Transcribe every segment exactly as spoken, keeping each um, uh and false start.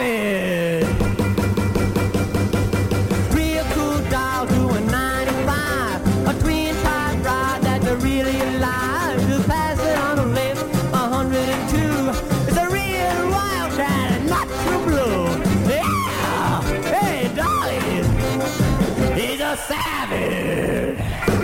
savage. Real cool doll doing ninety-five. A twin pipe ride that's really alive. Just pass it on the left, one hundred two. It's a real wild child, not true blue. Yeah! Hey, Dolly! He's a savage!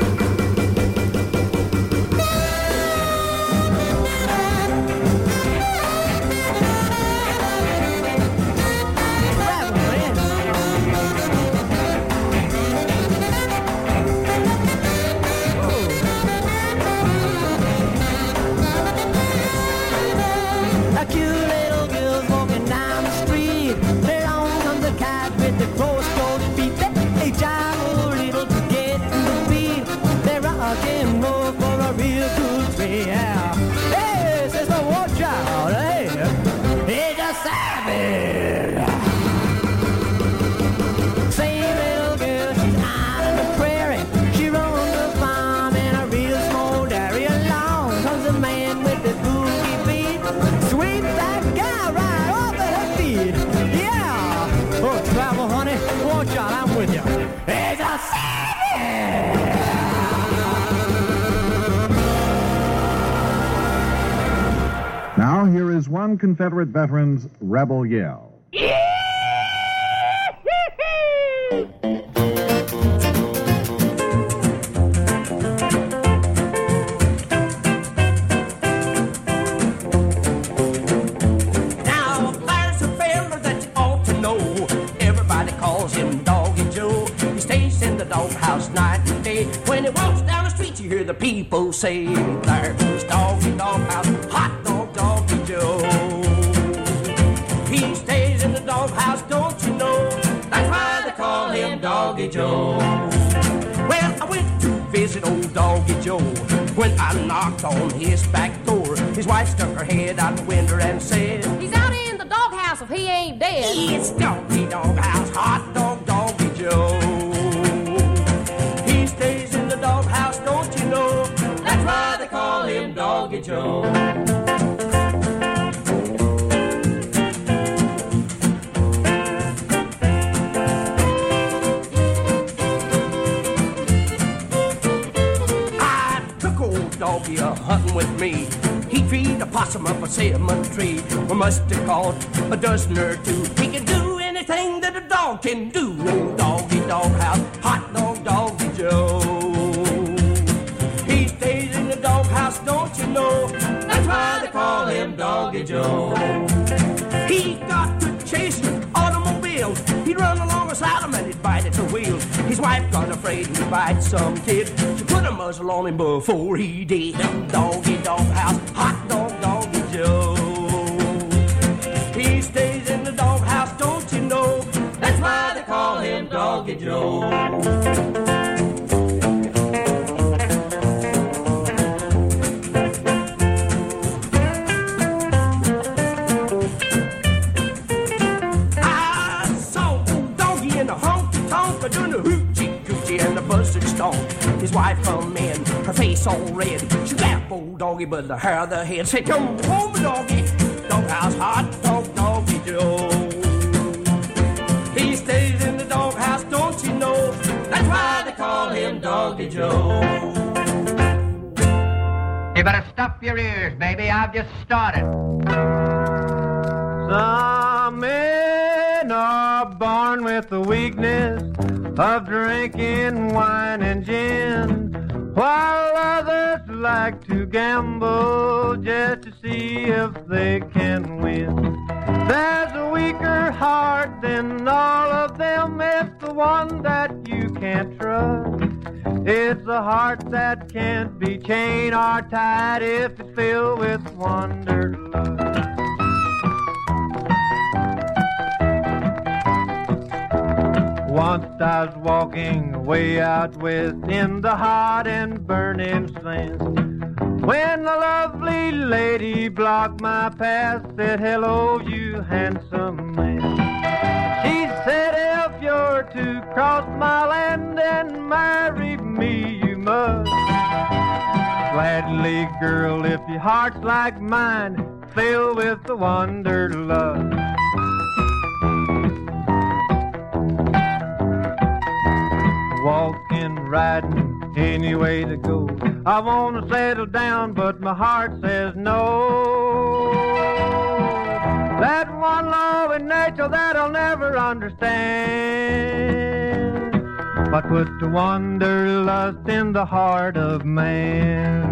Now, here is one Confederate veteran's rebel yell. Now, there's a fella that you ought to know. Everybody calls him Doggy Joe. He stays in the doghouse night and day. When he walks down the street, you hear the people say, there's Doggy Doghouse, hot dog Doggy Joe. He stays in the doghouse, don't you know? That's why they call him Doggy Joe. Well, I went to visit old Doggy Joe. When I knocked on his back door, his wife stuck her head out the window and said, he's out in the doghouse if he ain't dead. It's Doggy Doghouse, hot dog Doggy Joe. He stays in the doghouse, don't you know? That's why they call him Doggy Joe. Doggy a hunting with me. He treed a possum up a cinnamon tree. We must have caught a dozen or two. He can do anything that a dog can do. Old Doggy Doghouse, hot dog Doggy Joe. He stays in the doghouse, don't you know? That's why they call him Doggy Joe. He got to chasing automobiles. He'd run along beside him and he'd bite at the wheels. His wife got afraid he'd bite some kid. She put a muzzle on him before he did. Doggy Doghouse, hot dog Doggy Joe. He stays in the doghouse, don't you know? That's why they call him Doggy Joe. Doing the hoochie coochie and the buzzard stomp. His wife come in, her face all red. She slapped old Doggy by the hair of the head. Said, come home, Doggy. Doghouse, hot dog, Doggy Joe. He stays in the doghouse, don't you know? That's why they call him Doggy Joe. You better stop your ears, baby. I've just started. Some men are born with the weakness of drinking wine and gin, while others like to gamble just to see if they can win. There's a weaker heart than all of them. It's the one that you can't trust. It's a heart that can't be chained or tied if it's filled with wanderlust. Once I was walking way out west in the hot and burning sand, when a lovely lady blocked my path, said, hello, you handsome man. She said, if you're to cross my land and marry me, you must. Gladly, girl, if your heart's like mine, filled with the wanderlust. walking, riding, any way to go. I want to settle down, but my heart says no. That one law in nature that I'll never understand, but put the wanderlust in the heart of man.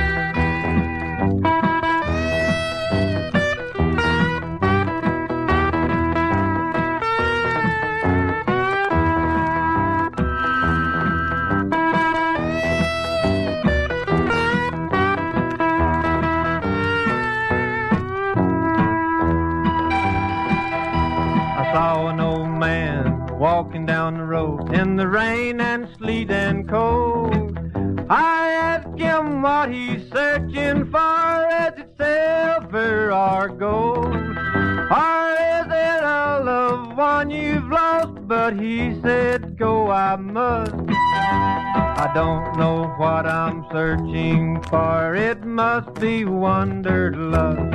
Saw an old man walking down the road in the rain and sleet and cold. I asked him what he's searching for, is it silver or gold? Or is it a loved one you've lost? But he said, go I must. I don't know what I'm searching for, it must be wanderlust.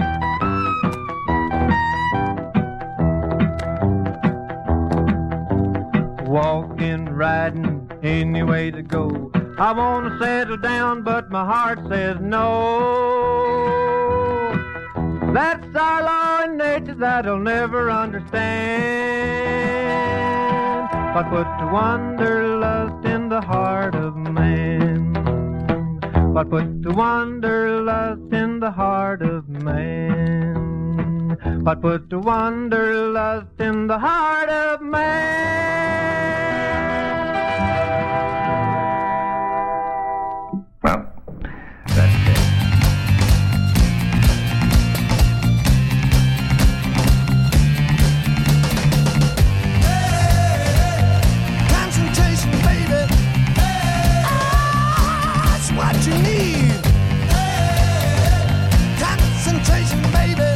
Walking, riding, any way to go. I want to settle down, but my heart says no. That's our law in nature that I'll never understand, but put the wanderlust in the heart of man. But put the wanderlust in the heart of man. But put the wanderlust in the heart of man. Well, that's it. Concentration, baby. That's what you need. Concentration, baby.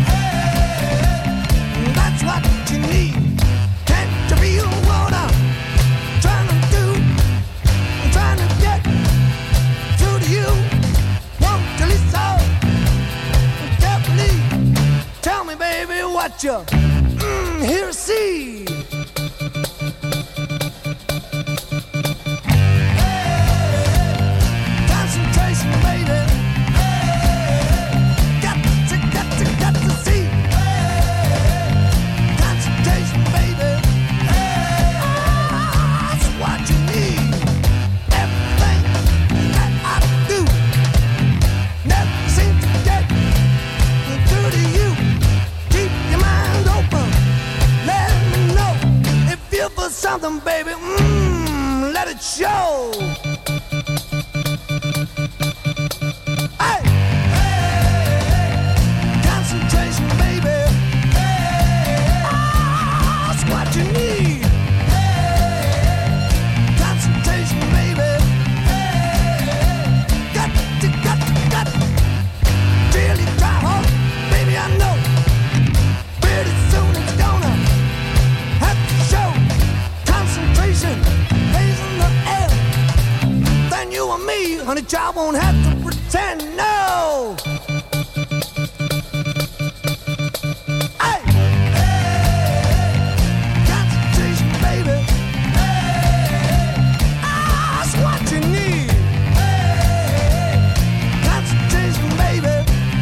That's what you need. Can't you feel what I'm trying to do? I'm trying to get through to you. Won't you listen carefully? Tell me, baby, what you mm, hear, see. Concentration, baby. Got to, got to, got to see. Concentration, baby. That's what you need. Everything that I do never seems to get through to you. Keep your mind open. Let me know if you feel something, baby. Mmm, let it show. Hey, concentration, baby. That's what you need. Concentration, baby. Got to, got to, got to really try hard, baby. I know pretty soon it's gonna have to show. Concentration stays in the air. Then you and me, honey, child, won't have to pretend. No. Hey, concentration, baby. That's what you need. Concentration, baby.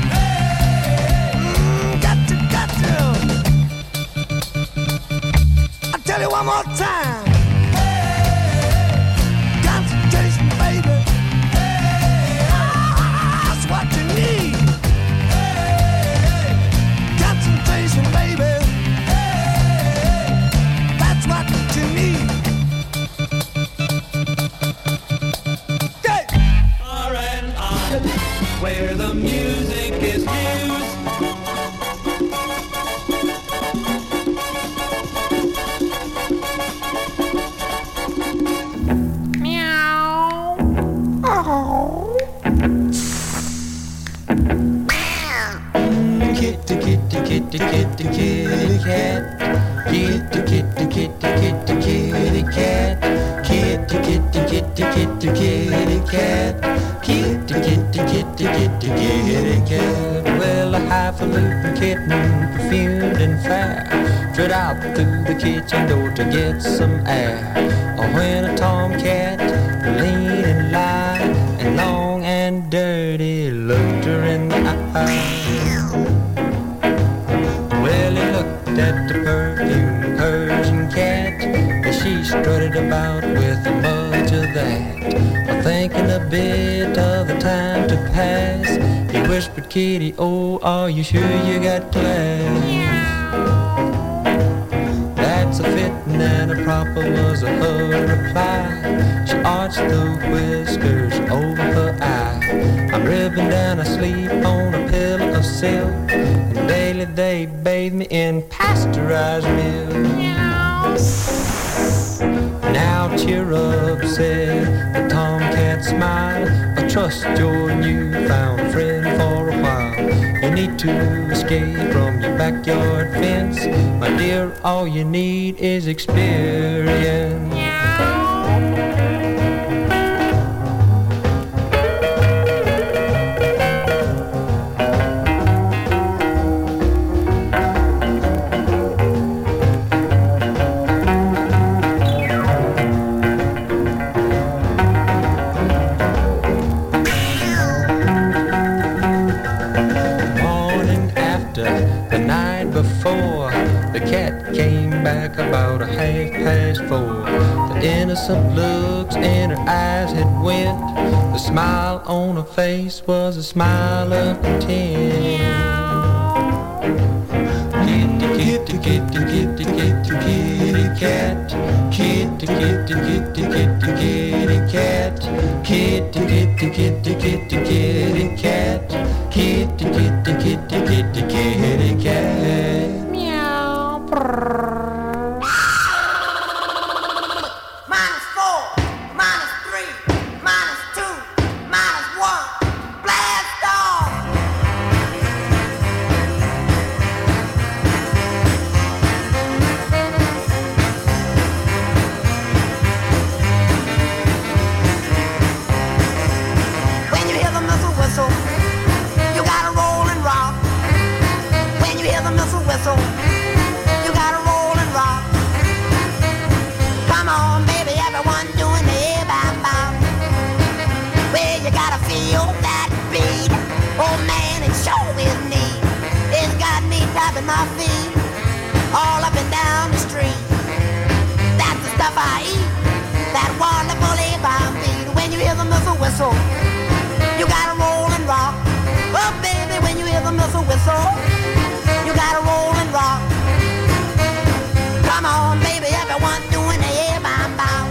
Mm, got to, got to. I'll tell you one more time. Concentration, baby. That's what you need. Concentration, baby. That's what you need. Yeah. R and R, where the music is used. Kitty, kitty, kitty, kitty, kitty cat. Kitty, kitty, kitty, kitty, kitty cat. Kitty, kitty, kitty, kitty, kitty cat. Kitty, kitty, kitty, kitty, kitty cat. Well, a highfalutin kitten, perfumed and fair, straight out through the kitchen door to get some air. Or when a tomcat whispered Kitty, oh, are you sure you got class? That's a fitting and a proper was her reply. She arched the whiskers over her eye. I'm ribboned and I sleep on a pillow of silk, and daily they bathe me in pasteurized milk. Now cheer up, said the tomcat smile. I trust your newfound friend for a while. You need to escape from your backyard fence, my dear, all you need is experience. About a half past four, the innocent looks in her eyes had went. The smile on her face was a smile of content. Kitty, kitty, kitty, kitty, kitty cat. Kitty, kitty, kitty, kitty, kitty cat. Kitty, kitty, kitty, kitty, kitty cat. Kitty, kitty, kitty, kitty, kitty cat. Meow. My feet all up and down the street. That's the stuff I eat, that wonderful A-bomb beat. When you hear the missile whistle, you gotta roll and rock. Oh baby, when you hear the missile whistle, you gotta roll and rock. Come on baby, everyone doing the A-bomb bomb.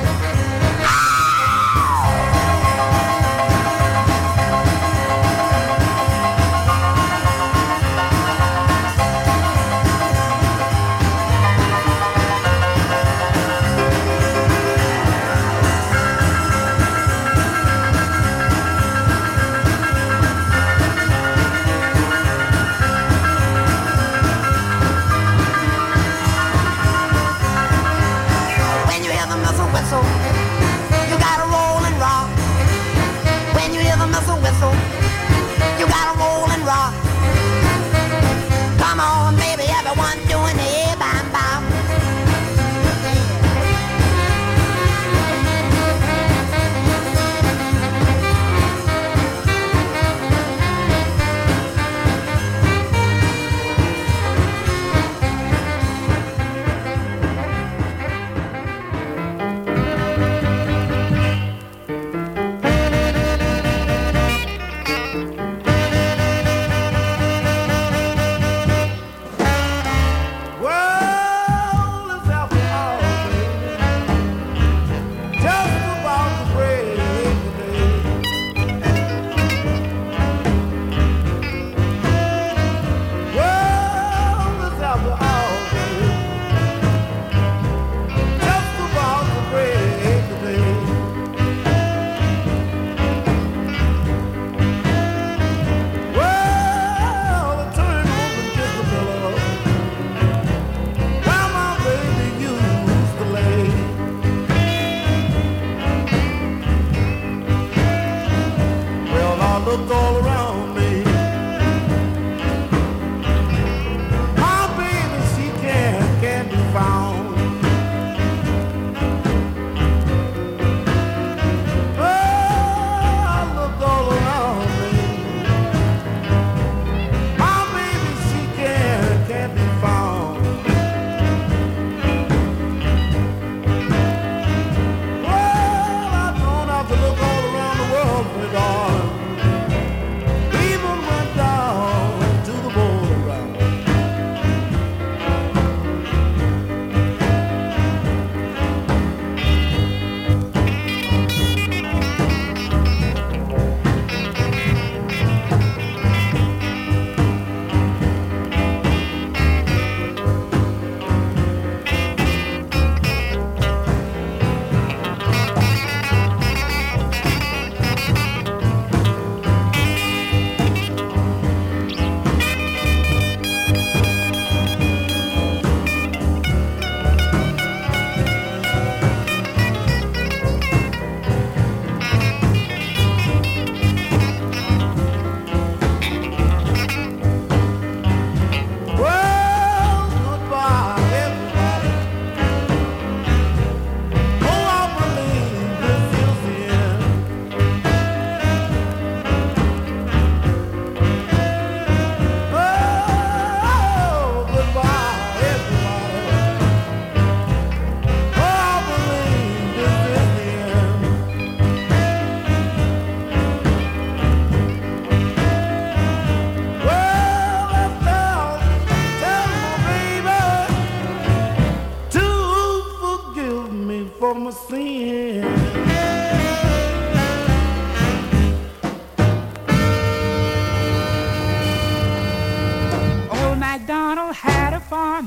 You gotta roll and rock. When you hear the missile whistle, you gotta roll and rock. Come on, baby, everyone doing the A-bomb-bomb.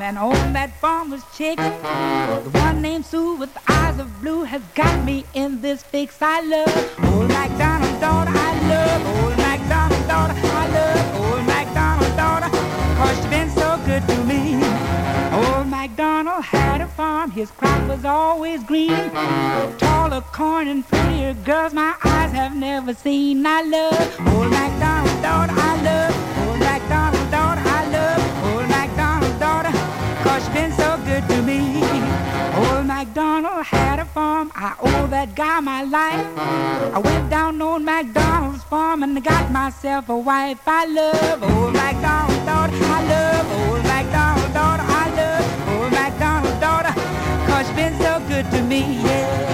and on that farmer's chick. The one named Sue with eyes of blue has got me in this fix. I love old MacDonald's daughter, I love old MacDonald's daughter, I love old MacDonald's daughter, 'cause she's been so good to me. Old MacDonald had a farm, his crop was always green. Taller corn and prettier girls my eyes have never seen. I love old MacDonald's daughter, I love old MacDonald's daughter, I love old MacDonald's daughter, 'cause she's been so good to me. Old MacDonald had a farm, I owe that guy my life. I went down on MacDonald's farm and got myself a wife. I love old MacDonald's daughter, I love old MacDonald's daughter, I love old MacDonald's daughter, 'cause she's been so good to me, yeah.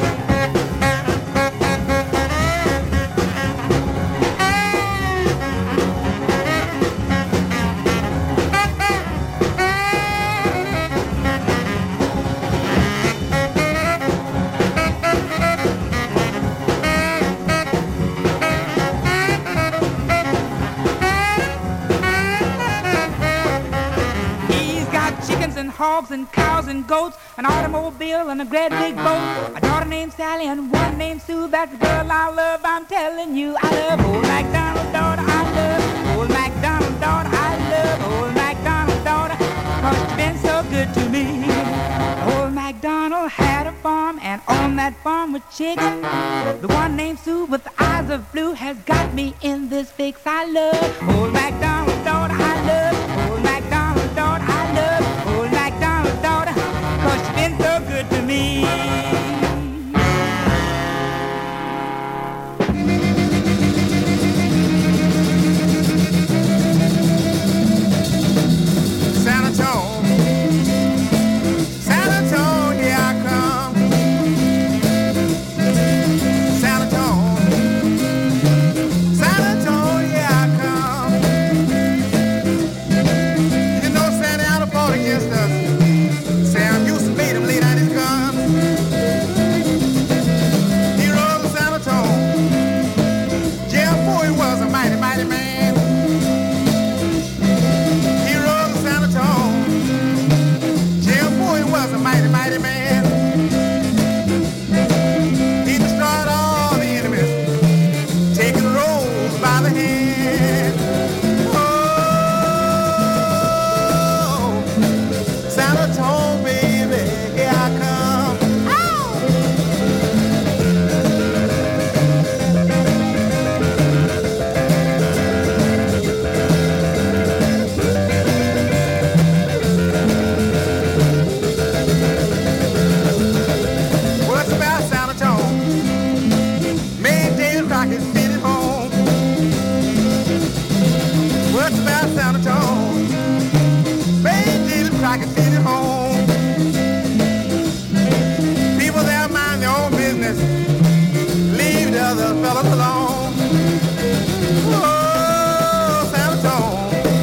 And hogs and cows and goats, an automobile and a great big boat, a daughter named Sally and one named Sue. That's the girl I love, I'm telling you. I love old MacDonald's daughter, I love old MacDonald's daughter, I love old MacDonald's daughter, 'cause she's been so good to me. Old MacDonald had a farm, and on that farm with chicks, the one named Sue with the eyes of blue has got me in this fix. I love old MacDonald's daughter, I love old MacDonald's daughter, I love old MacDonald's daughter, 'cause she's been so good to me. San Antonio, San Antonio, here I come. San Antonio, San Antonio, here I come. You know Santa Ana fought against us. Sam Houston made him lay down his gun. Heroes of San Antonio. Jeff Boy was a mighty, mighty man. Heroes of San Antonio. Jeff Boy was a mighty, mighty man. He destroyed all the enemies, taking the roads by the hand. Oh, San Antonio, baby, here I come. What's about San Antonio? Made David Crockett fit at home. What's about San Antonio? Made David Crockett fit at home. People there mind their own business, leave the other fellas alone. Oh, San Antonio,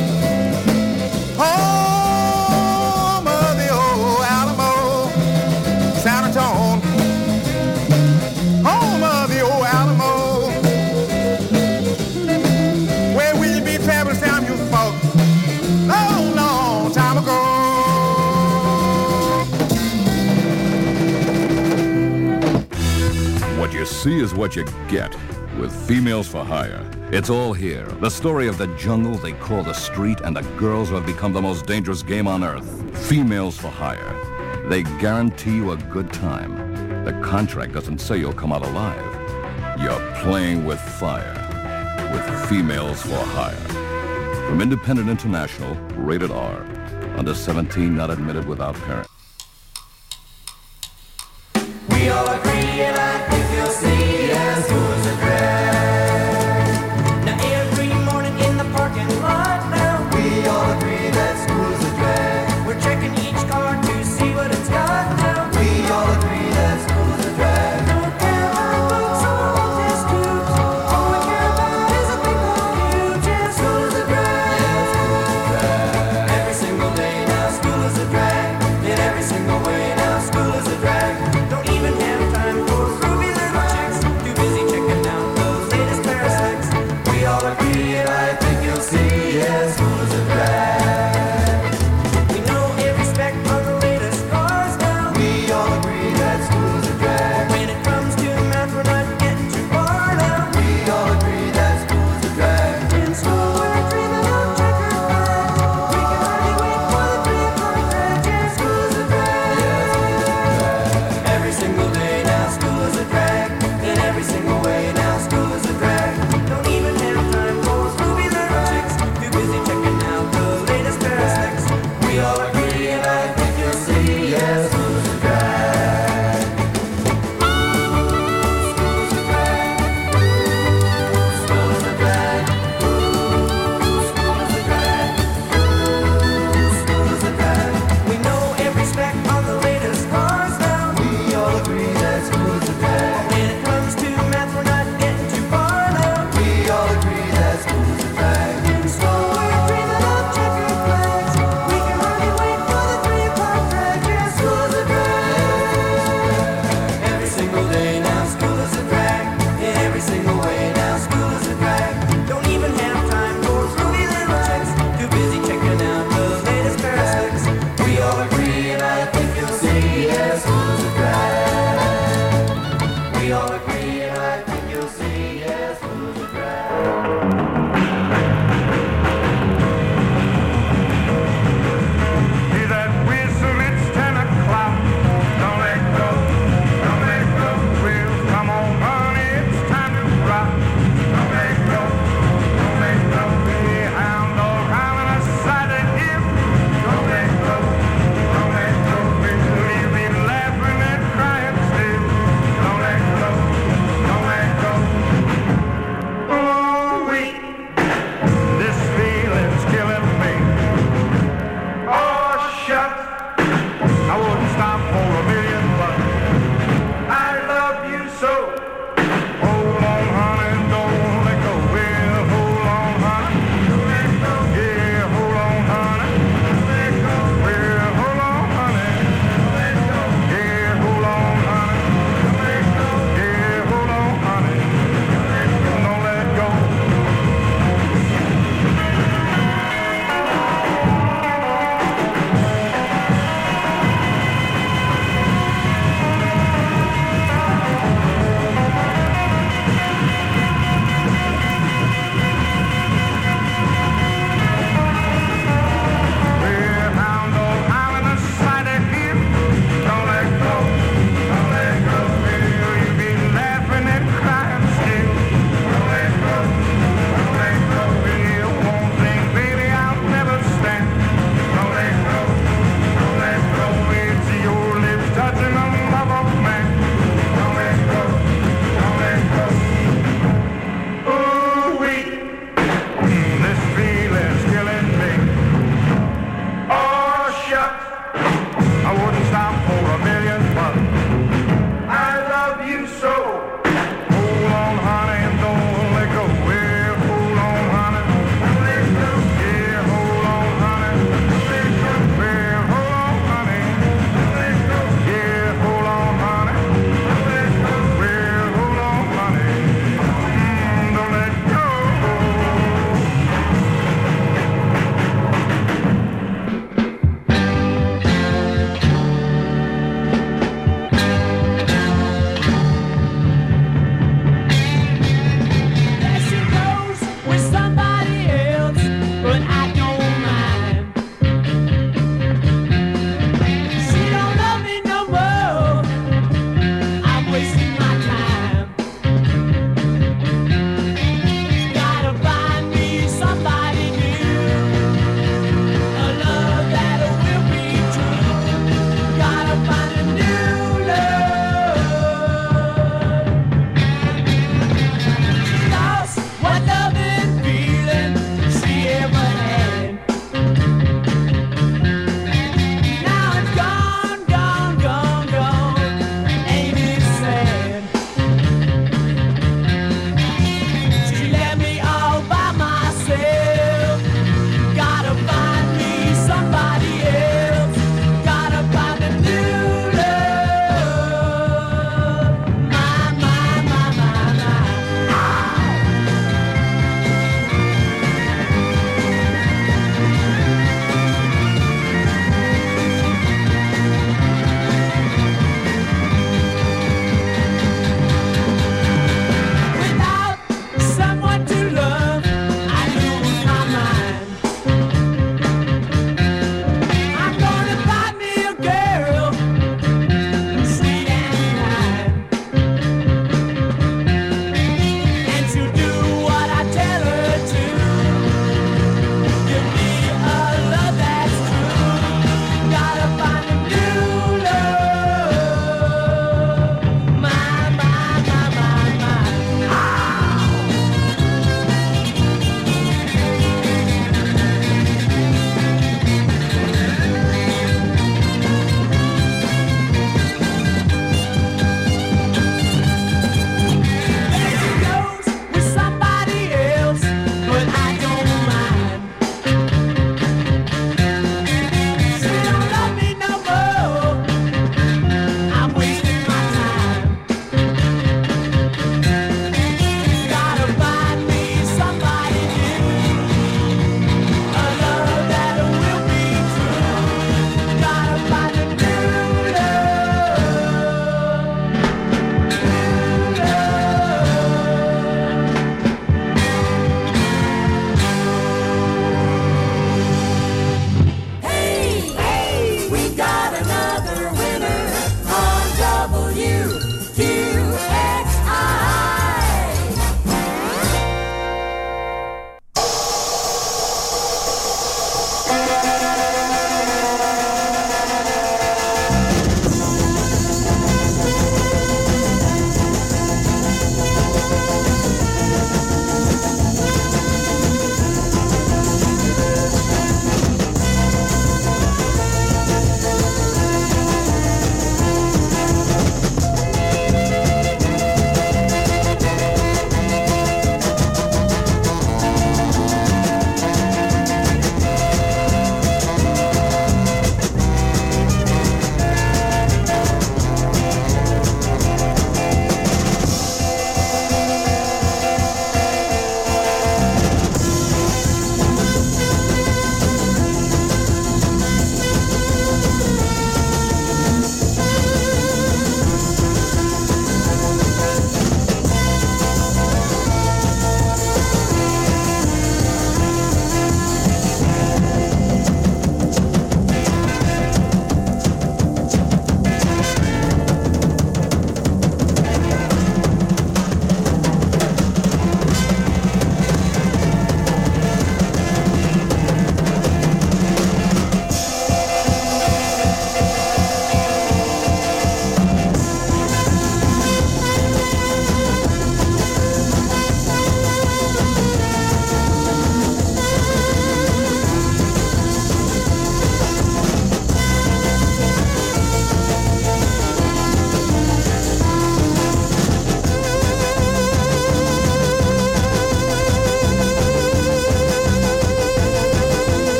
home of the old Alamo. San Antonio, home of the old Alamo. Where will you be traveling, Sam Houston folks? Long, long time ago. What you see is what you get with Females for Hire. It's all here. The story of the jungle they call the street and the girls who have become the most dangerous game on earth. Females for Hire. They guarantee you a good time. The contract doesn't say you'll come out alive. You're playing with fire with Females for Hire. From Independent International, rated R. Under seventeen, not admitted without parent. We all agree, and I think you'll see, as school's a drag. Now every morning in the parking lot now, we all agree that school's a drag. We're checking each car to see what it's got now. We all agree that school's a drag. Don't care about books or old test tubes. All we care about is a thing called cubes. Yeah, school's a drag. Every single day now, school is a drag. It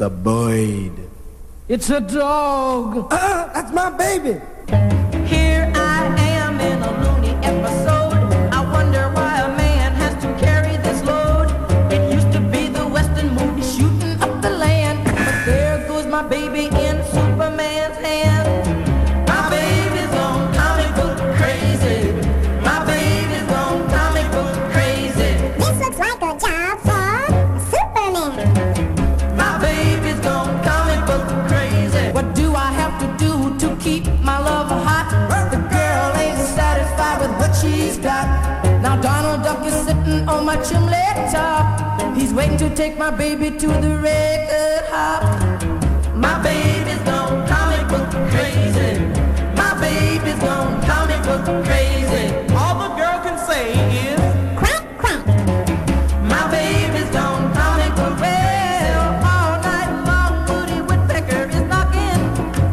a bird. It's a dog. Uh, that's my baby. Here I am in a loony episode. I wonder why a man has to carry this load. It used to be the western movie shooting up the land, but there goes my baby in Superman's hand. My baby's gone comic book crazy. My baby's gone comic book crazy. This looks like a job for Superman. My baby's gone comic book crazy. What do I have to do to keep my love hot? The girl ain't satisfied with what she's got. Now Donald Duck is sitting on my chimney top. He's waiting to take my baby to the record hop. My baby's gone comic book crazy. My baby's gone comic book crazy. All the girl can say is Quack, quack. my baby's gone comic book crazy. All night long Woody Woodpecker is knocking,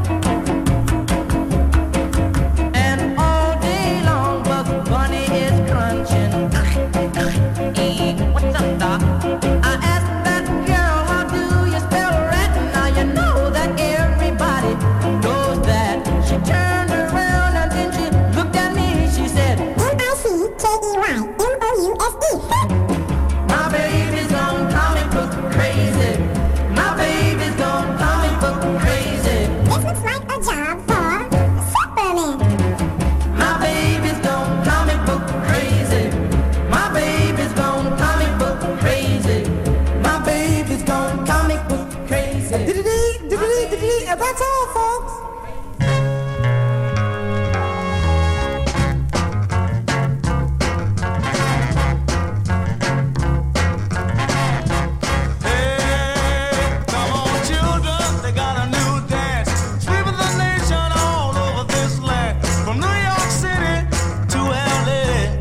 and all day long Bugs Bunny is crunching. Eh, what's up, Doc? I asked that girl, how do you spell rat? Now you know that everybody knows that. She turned around and then she looked at me. She said, M I C K E Y M O U S E. my baby's gone comic book crazy. My baby's gone comic book crazy. This looks like a job for Superman. My baby's gone comic book crazy. My baby's gone comic book crazy. My baby's gone comic book crazy. Diddly-dee, diddly-dee, and that's all, folks. Hey, come on, children, they got a new dance. Sweeping the nation all over this land. From New York City to L A.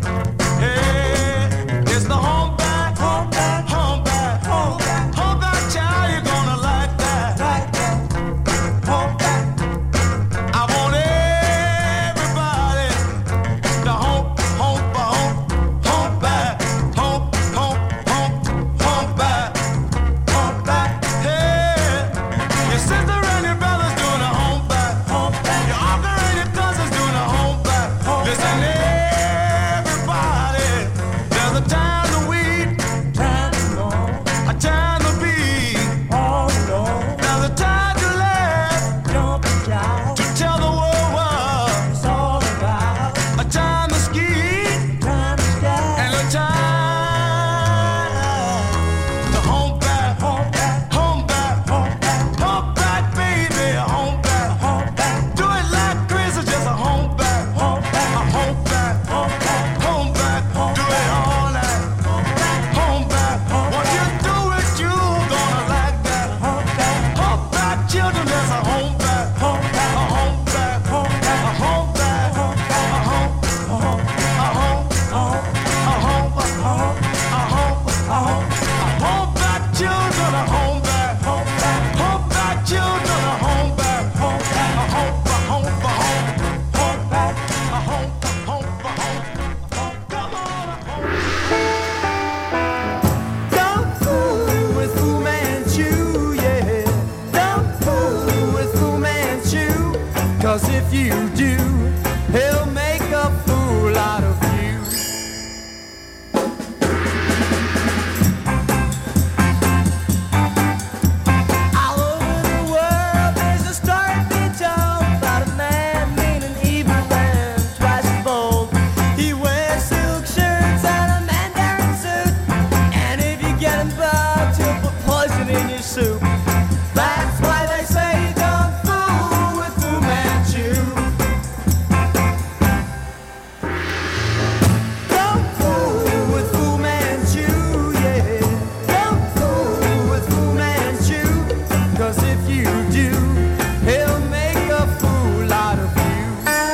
Hey, it's the home back, home back, home back, home back, home back, child, you're gonna like that. Like that. Home back. I want everybody to home, home, home, home back, home, home, home, home back, home back. Hey, your sister and your brother's doing a home back, home back. Your uncle and your cousins doing a home back. Listen, everybody, there's a time to weed, time to know, a time to be, oh no. There's a time to laugh, jump and shout, to tell the world what it's all about. A time to ski, time to sky, and a time to home back, home back, home back, home back, home back, baby, home back, home back. Do it like crazy, just a home back, home back, a home back, home back, home back. Do it all night, home back. What you do it, you gonna like that. Home back, children, there's a home back, home back, a home back, home back, a home back, a home, a home, a home, a home, a home, a home, a home, a home back, children, a home back, home back, home back, children, a home back, home back, a home, a home, a home, home back, a home, a home, a home. Come on, a home. Don't fool with Fu Manchu, yeah. Don't fool with Fu Manchu. Cause if you do, he'll make a fool out of you. All over the world, there's a story to be told about a man mean and evil and twice as bold. He wears silk shirts and a mandarin suit, and if you get him bugged, he'll put poison in your soup. That's why they say don't fool with Fu Manchu. Don't fool with Fu Manchu, yeah. Don't fool with Fu Manchu. Cause if you do, he'll make a fool out of you.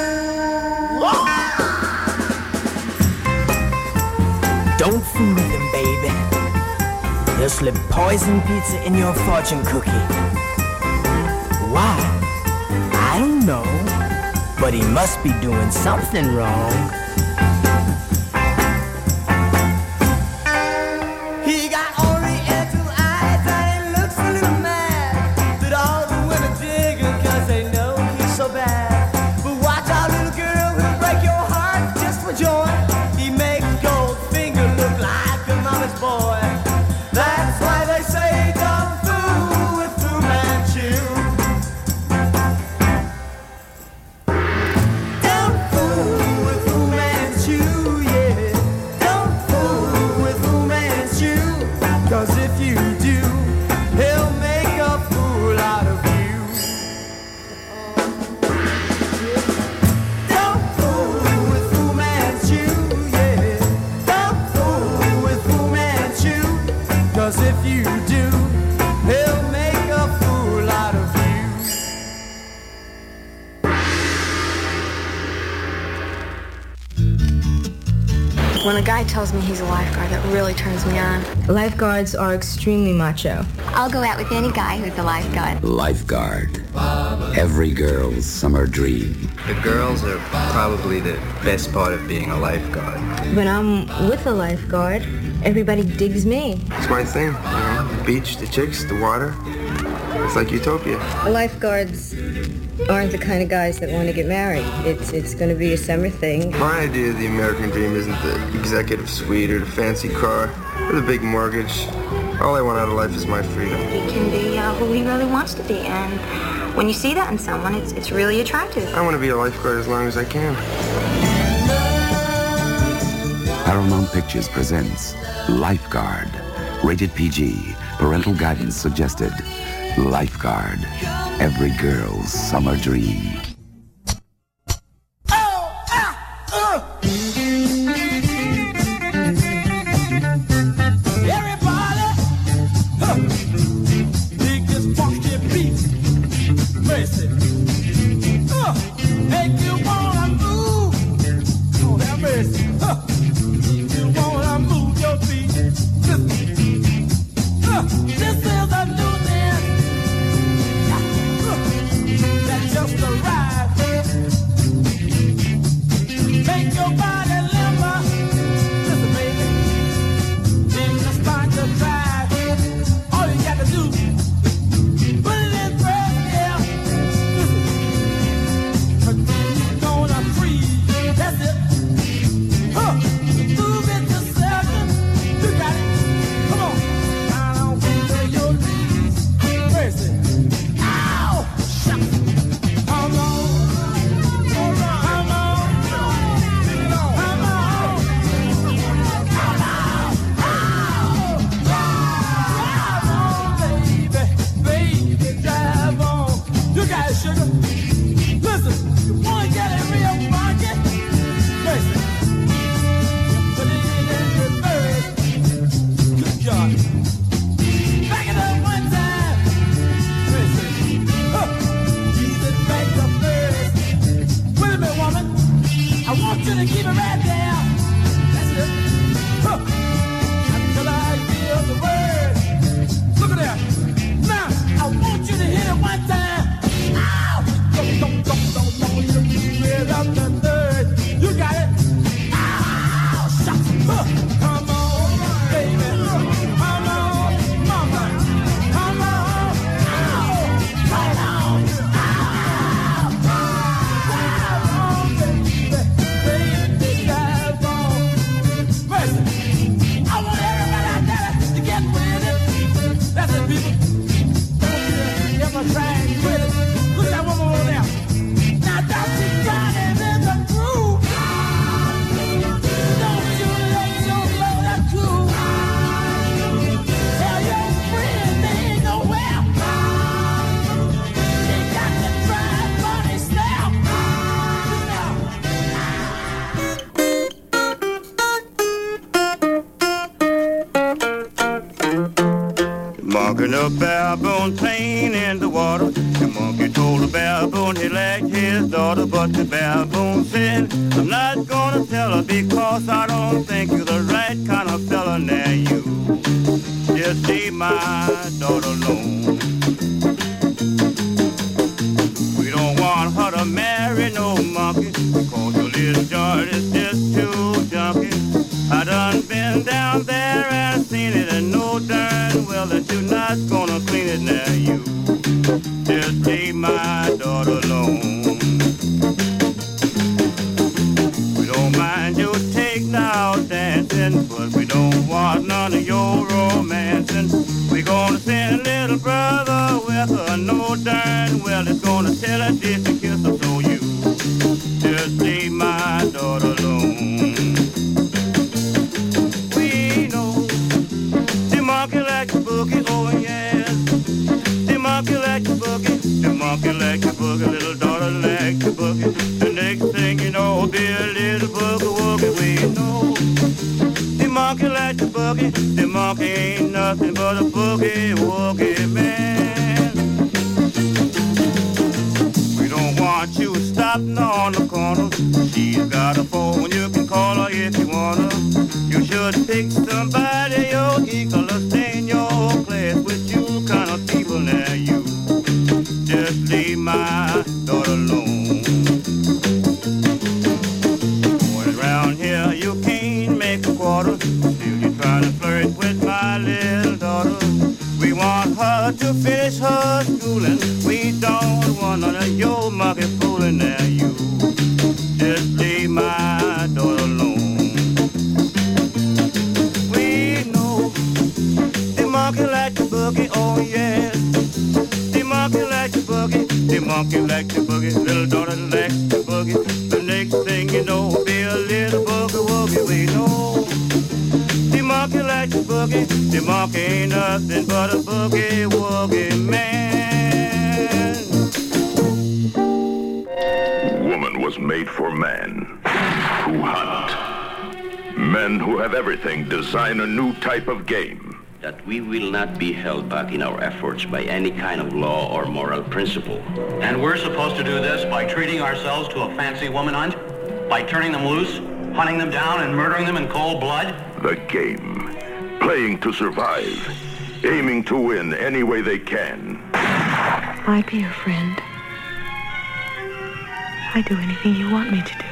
Don't fool with him, baby. He'll slip poison pizza in your fortune cookie. Why? I don't know. But he must be doing something wrong. He got oriental eyes and he looks a little mad. When a guy tells me he's a lifeguard, that really turns me on. Lifeguards are extremely macho. I'll go out with any guy who's a lifeguard. Lifeguard. Every girl's summer dream. The girls are probably the best part of being a lifeguard. When I'm with a lifeguard, everybody digs me. It's my thing, you know, the beach, the chicks, the water. It's like utopia. Lifeguards aren't the kind of guys that want to get married. It's it's going to be a summer thing. My idea of the American dream isn't the executive suite or the fancy car or the big mortgage. All I want out of life is my freedom. He can be uh, who he really wants to be, and when you see that in someone, it's it's really attractive. I want to be a lifeguard as long as I can. Paramount Pictures presents Lifeguard. Rated P G. Parental guidance suggested. Lifeguard. Every girl's summer dream. Walking up barebone playing in the water. The monkey told the barebone he liked his daughter, but the barebone said, I'm not gonna tell her because I don't think you're the right kind of fella. Now you just leave my daughter alone. We don't want her to marry no monkey because your little joint is just too junky. I done been down there and seen it and know darn well that you're not gonna clean it. Now you just leave my daughter alone. We don't mind your take now dancing, but we don't want none of your romancing. We gonna send little brother with her, know darn well it's gonna tell her this and kiss her. So you just leave my daughter alone. Monkey like a boogie, oh yes. The monkey like a boogie, the monkey like a boogie, little daughter like a boogie. The next thing you know, be a little boogie woogie. We know the monkey like a boogie, the monkey ain't nothing but a boogie woogie man. We don't want you stopping on the corner. She's got a phone, you can call her if you wanna. just leave my daughter alone. Boys around here, you can't make a quarter. Still you trying to flirt with my little daughter. We want her to finish her schooling. We don't want none of your monkey fooling. Now you just leave my daughter alone. We know the monkey like the boogie, oh yes. The monkey like the boogie, the monkey like the boogie. Little daughter likes the boogie. The next thing you know, be a little boogie woogie. We know the monkey like the boogie. The monkey ain't nothing but a boogie woogie man. Woman was made for man, who hunt. Men who have everything design a new type of game. That we will not be held back in our efforts by any kind of law or moral principle. And we're supposed to do this by treating ourselves to a fancy woman hunt? By turning them loose, hunting them down, and murdering them in cold blood? The game. Playing to survive. Aiming to win any way they can. I'd be your friend. I'd do anything you want me to do.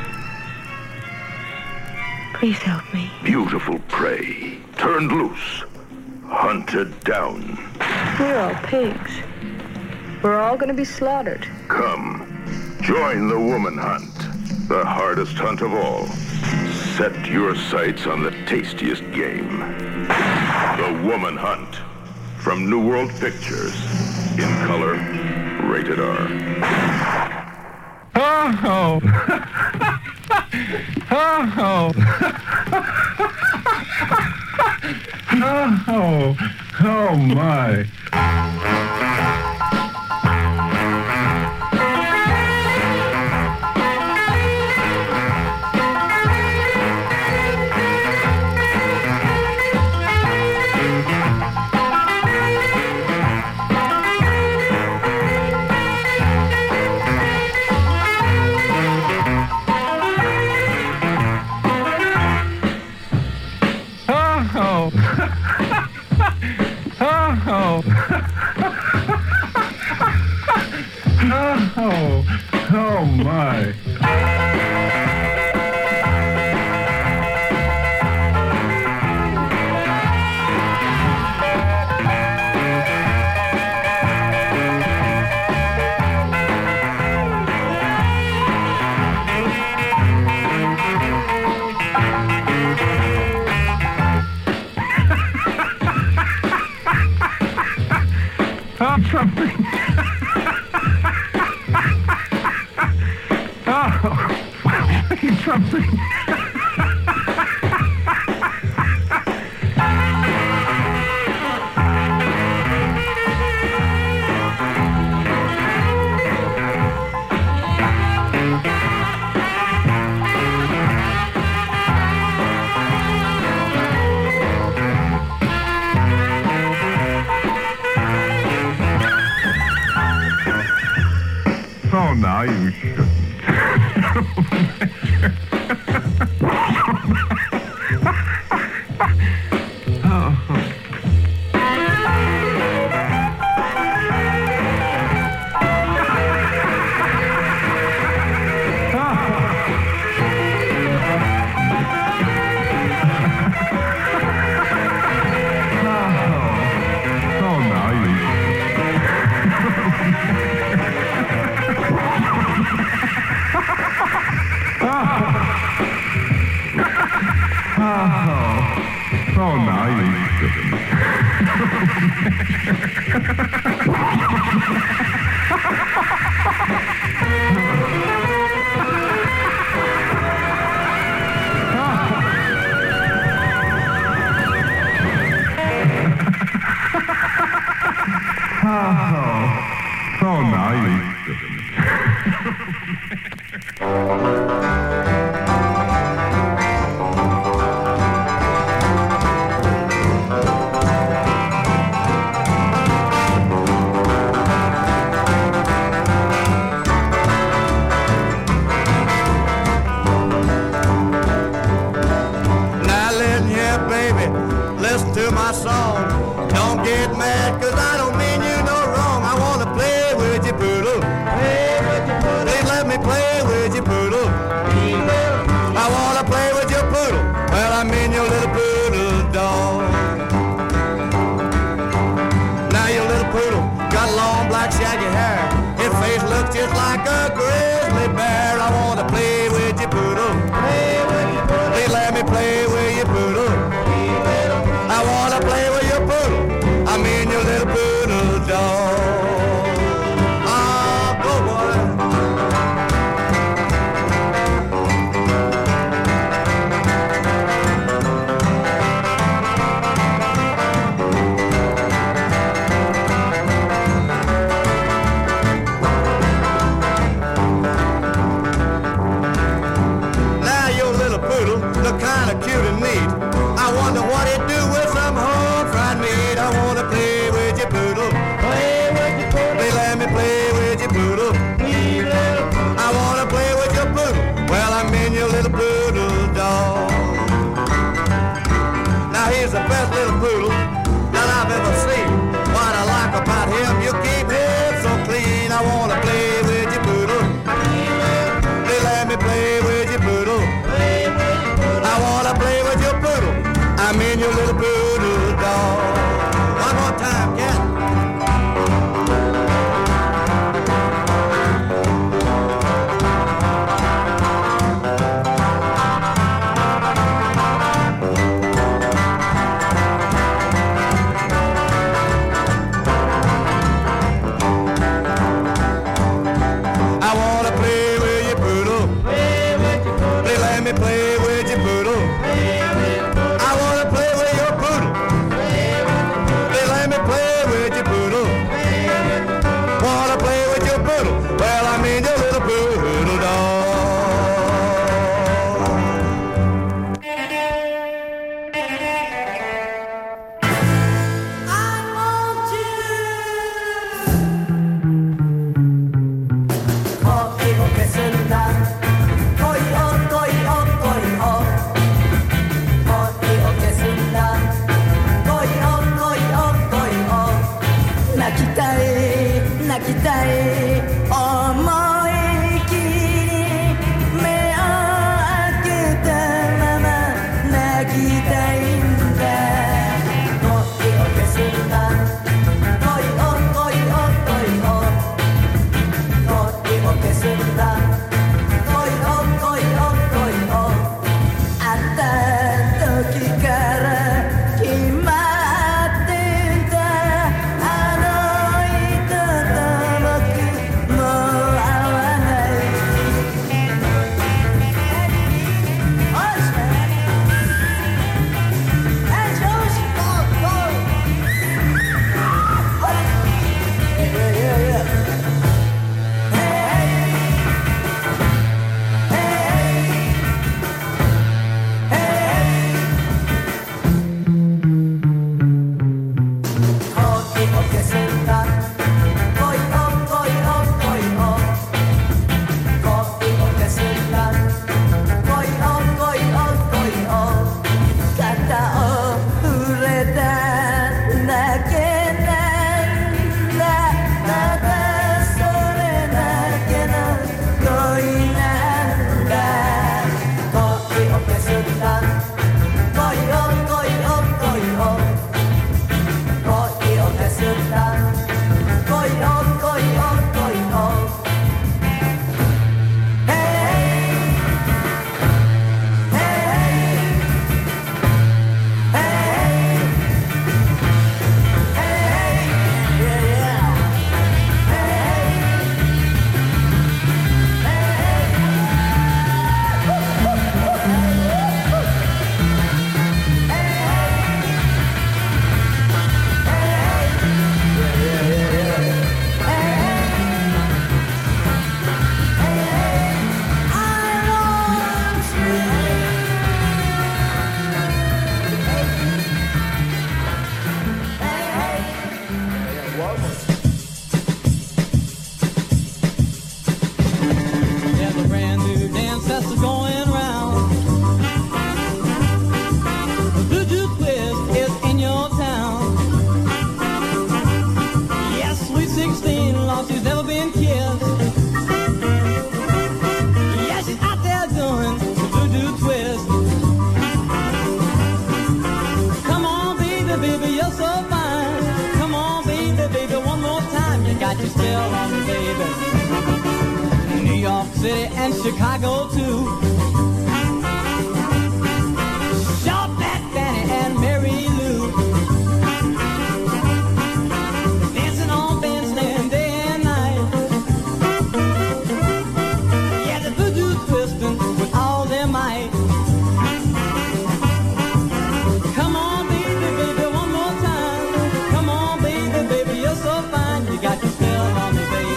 Please help me. Beautiful prey. Turned loose. Hunted down. We're all pigs. We're all gonna be slaughtered. Come. Join the woman hunt. The hardest hunt of all. Set your sights on the tastiest game. The Woman Hunt. From New World Pictures. In color. Rated R. Oh! Oh! Oh! Oh my! Oh! Oh! Oh my! Oh, something. Oh, something. Oh, now you shouldn't. Oh, now you shouldn't. Oh, oh, now you shouldn't. To my song. Don't get mad, cause I don't mean you no wrong. I wanna play with you, looks just like a grizzly bear. I wanna play with your poodle. Play with your poodle. Please let me play with your poodle. I wanna play with your poodle. I mean your little poodle dog. Ah, go boy. Now your little poodle look kinda cute and neat. I wonder what he'd do with some home fried meat. I wanna play with your poodle. Play with your poodle. Please let me play with your poodle. Please little poodle. I wanna play with your poodle. Well, I mean your little poodle dog. Now here's the best little poodle that I've ever seen. What I like about him, you keep him so clean. I wanna play with your poodle. Please let me play with your poodle. I wanna play with your poodle. I mean your little poodle dog. One more time, cat. I wanna play with your poodle. Please let me play with your poodle. I wanna play with your poodle. Please let me play with your poodle. Wanna play with your poodle. Well, I mean your little poodle dog. got you still on me, baby. City and Chicago too. Shop that Fanny and Mary Lou. Dancing on bandstand day and night. Yeah, the voodoo twisting with all their might. Come on, baby, baby, one more time. Come on, baby, baby, you're so fine. You got your spell on me, baby.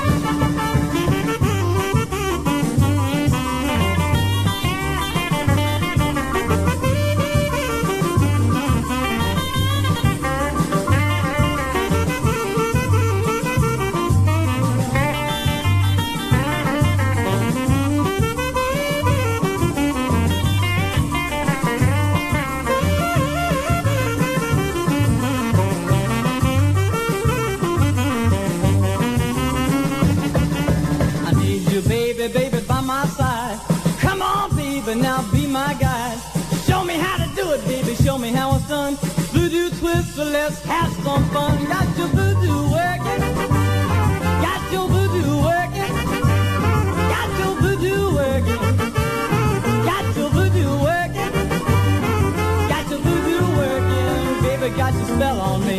Now be my guide. Show me how to do it, baby. Show me how it's done. Voodoo twist, so let's have some fun. Got your voodoo working. Got your voodoo working. Got your voodoo working. Got your voodoo working. Got your voodoo working. Baby, got your spell on me.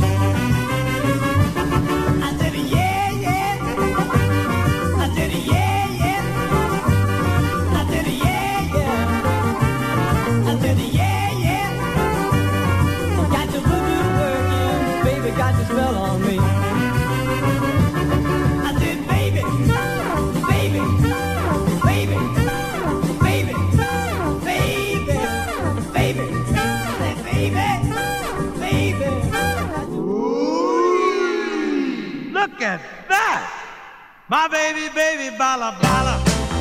I said yeah, yeah. I said yeah, yeah. I said yeah. I said, yeah, yeah. Got your voodoo working, baby, got your spell on me. I said, baby, baby, baby, baby, baby, baby, baby, baby. Ooh, look at that! My baby, baby, bala, bala.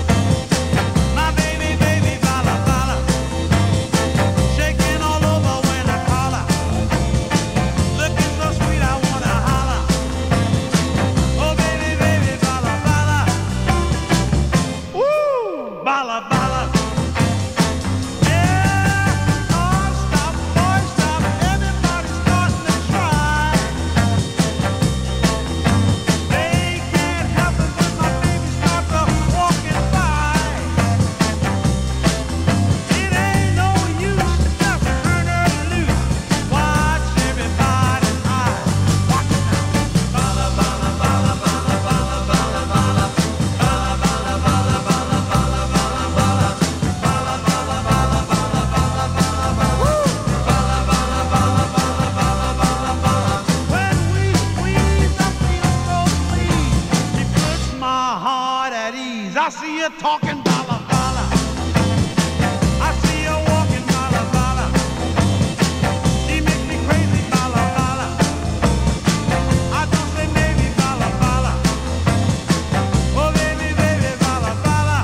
I see you talking bala bala. I see you walking bala bala. She makes me crazy bala bala. I don't say maybe bala bala. Oh baby, baby, bala bala.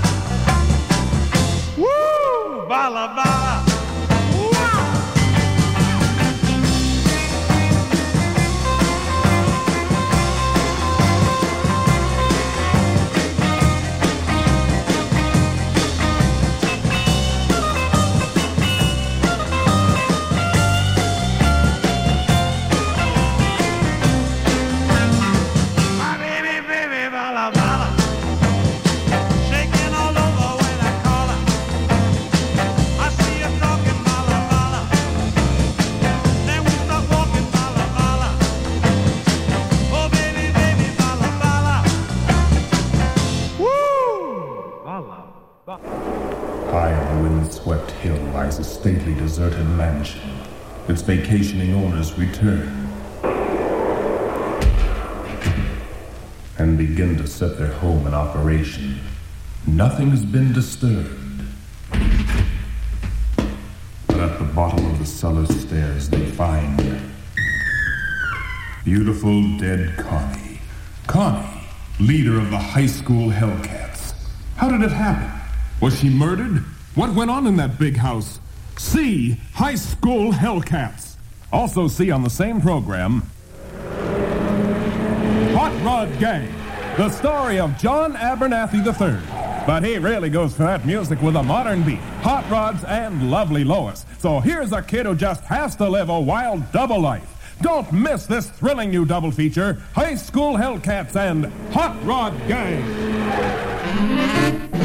Woo, bala bala. High on a windswept hill lies a stately deserted mansion. Its vacationing owners return and begin to set their home in operation. Nothing has been disturbed. But at the bottom of the cellar stairs they find beautiful dead Connie. Connie, leader of the high school Hellcats. How did it happen? Was she murdered? What went on in that big house? See High School Hellcats. Also see on the same program Hot Rod Gang, the story of John Abernathy the third. But he really goes for that music with a modern beat, hot rods, and lovely Lois. So here's a kid who just has to live a wild double life. Don't miss this thrilling new double feature, High School Hellcats and Hot Rod Gang.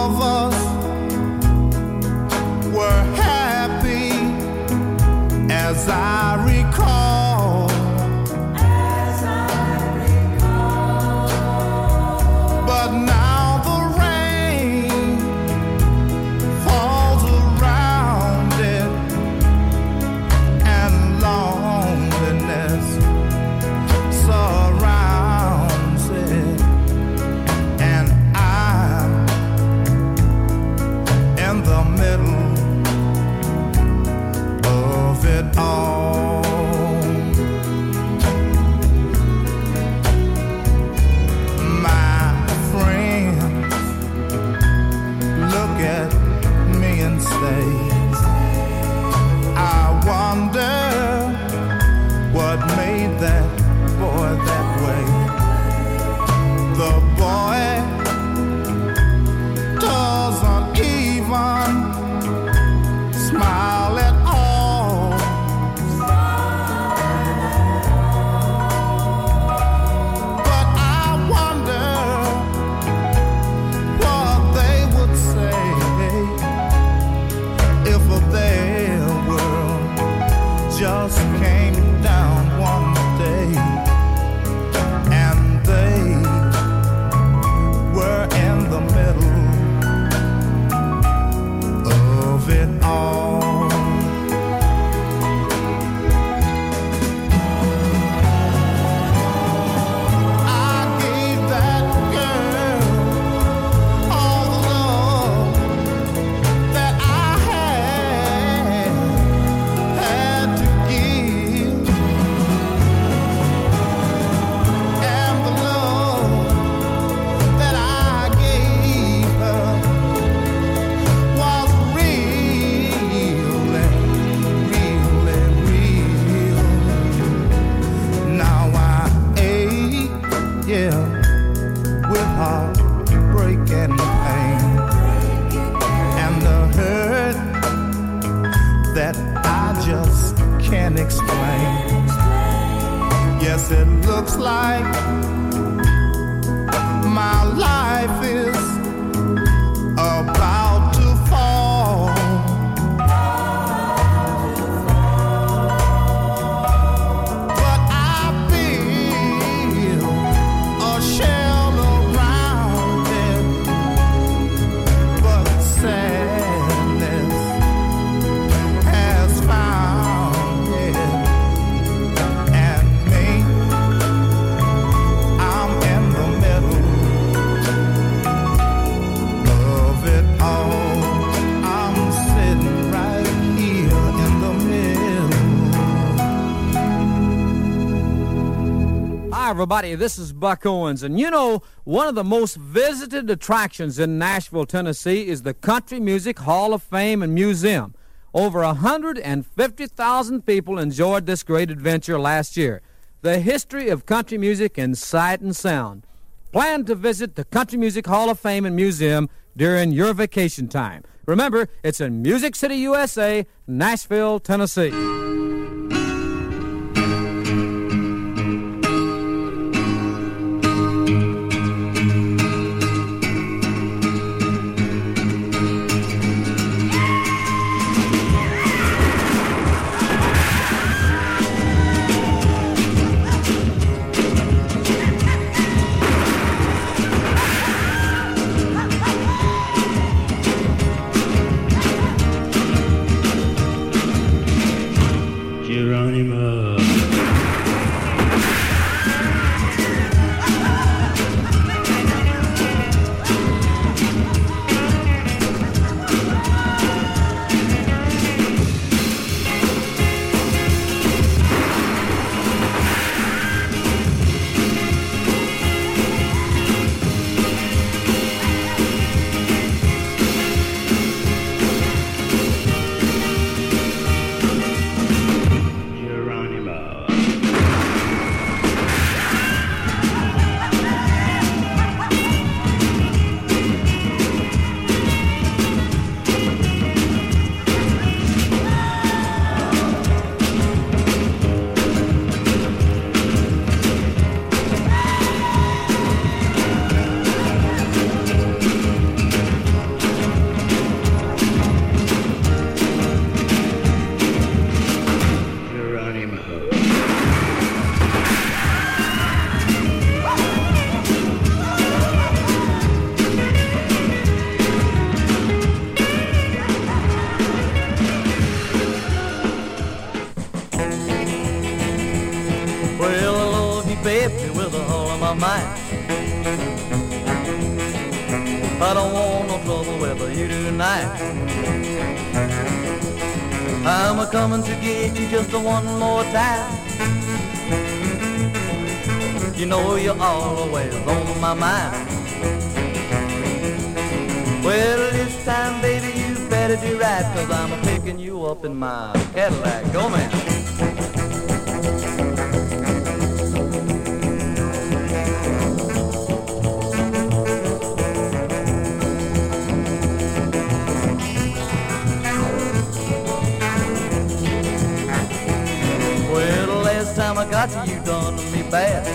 of us were happy, as I recall. As I recall. But now the rain falls around it, and loneliness surrounds it, and I'm in the middle of it all. My friends look at me and say, I wonder what made that boy that way. The boy doesn't even smile at all. But I wonder what they would say if their world just came down one day and they were in the middle of it all. I gave that girl all the love that I had had to give, and the love that I gave her was really, really real. Now I ache, yeah, with heartbreak and pain, and the hurt that I just can't explain. Yes, it looks like my life is about to fall. But I feel a shell around it, but sadness has found it, and me, I'm in the middle of it all. I'm sitting right here in the middle. Hi, everybody. This is Buck Owens. And you know, one of the most visited attractions in Nashville, Tennessee is the Country Music Hall of Fame and Museum. Over one hundred fifty thousand people enjoyed this great adventure last year. The history of country music in sight and sound. Plan to visit the Country Music Hall of Fame and Museum during your vacation time. Remember, it's in Music City, U S A, Nashville, Tennessee. my mind. I don't want no trouble with you tonight. I'm a coming to get you just a one more time. You know you're always on my mind. Well, this time, baby, you better do right, 'cause I'm picking you up in my Cadillac. Go, man. Well, the last time I got you, you done me bad.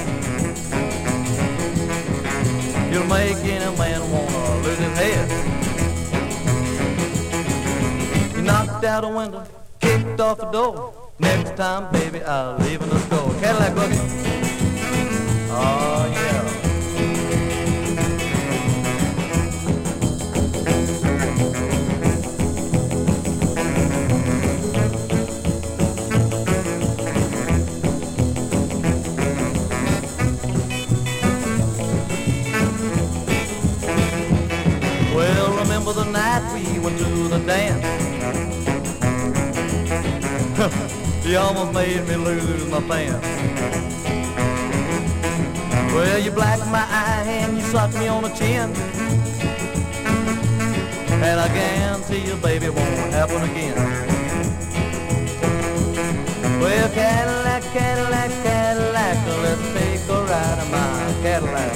You'll make any man wanna lose his head. You knocked out a window, kicked off a door. Next time, baby, I'll leave in the store. Cadillac boogie. Oh, yeah. The night we went to the dance. You almost made me lose my pants. Well, you blacked my eye and you slapped me on the chin. And I guarantee you, baby, it won't happen again. Well, Cadillac, Cadillac, Cadillac, let's take a ride in my Cadillac.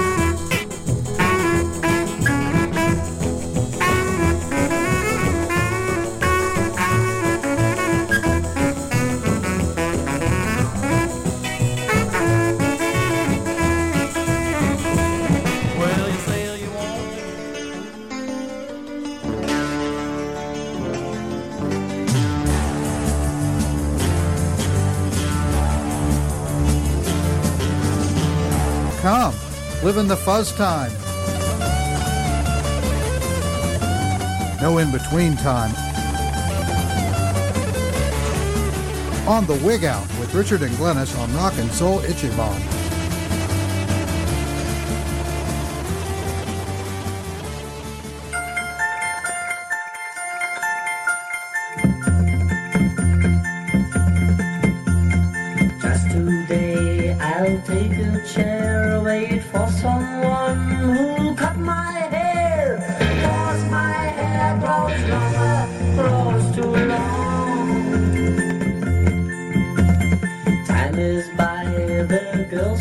Come, live in the fuzz time. No in-between time. On the Wig Out with Richard and Glennis on Rock and Soul Ichiban. Just today I'll take a chair, wait for someone who'll cut my hair, 'cause my hair grows longer, grows too long. Time is by, the girls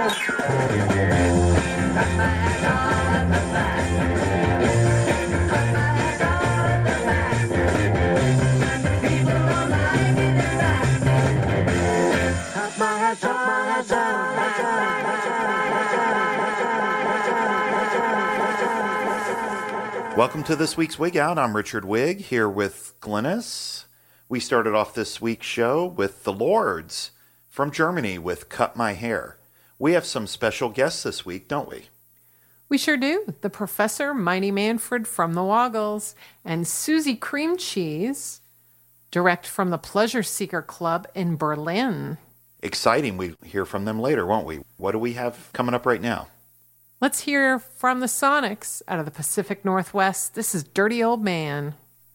Welcome to this week's Wig Out. I'm Richard Wig, here with Glynis. We started off this week's show with the Lords from Germany with Cut My Hair. We have some special guests this week, don't we? We sure do. The Professor Mighty Manfred from the Woggles and Susie Cream Cheese, direct from the Pleasure Seeker Club in Berlin. Exciting. We hear from them later, won't we? What do we have coming up right now? Let's hear from the Sonics out of the Pacific Northwest. This is Dirty Old Man.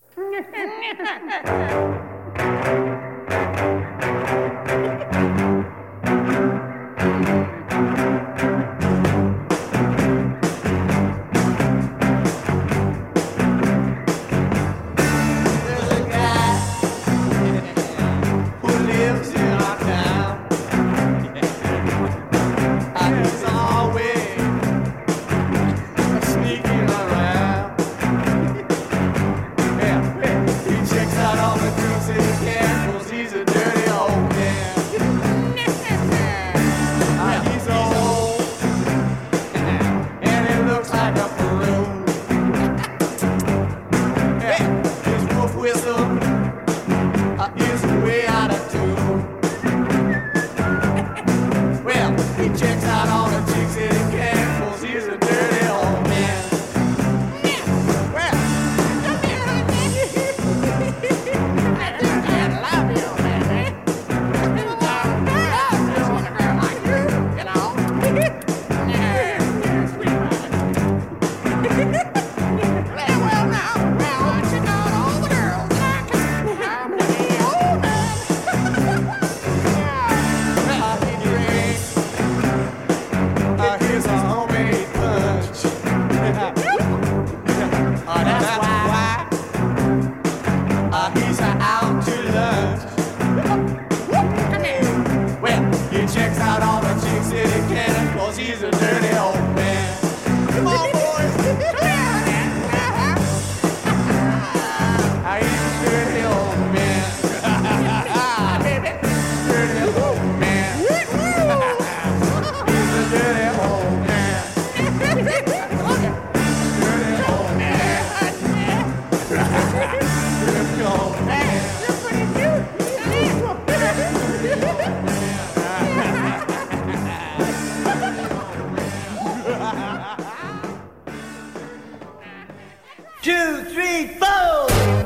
Two, three, four!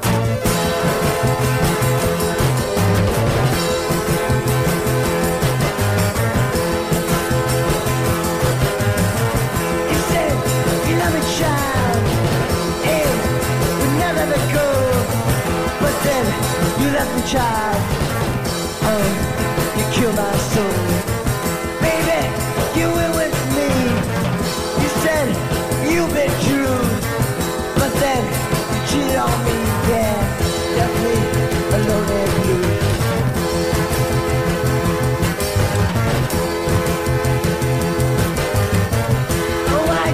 You said you love a child, and you never let go, but then you left the child.